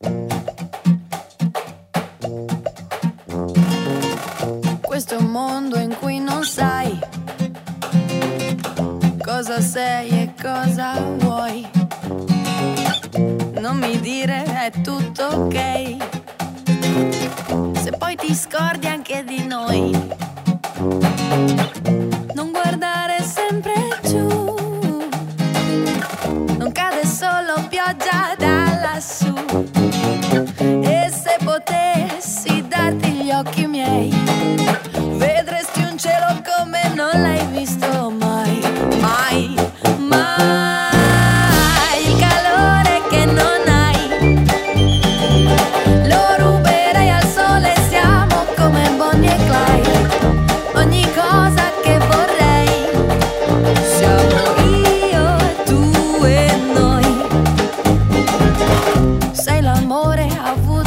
Questo è un mondo in cui non sai cosa sei e cosa vuoi. Non mi dire è tutto ok, se poi ti scordi anche di noi. Non guardare sempre giù, non cade solo pioggia da lassù. E se potessi darti gli occhi miei, vedresti un cielo come non l'hai visto mai, mai, mai. Il calore che non hai lo ruberei al sole, siamo come Bonnie e Clyde. Ogni cosa che vorrei siamo io e tu e noi. Sei l'amore avuto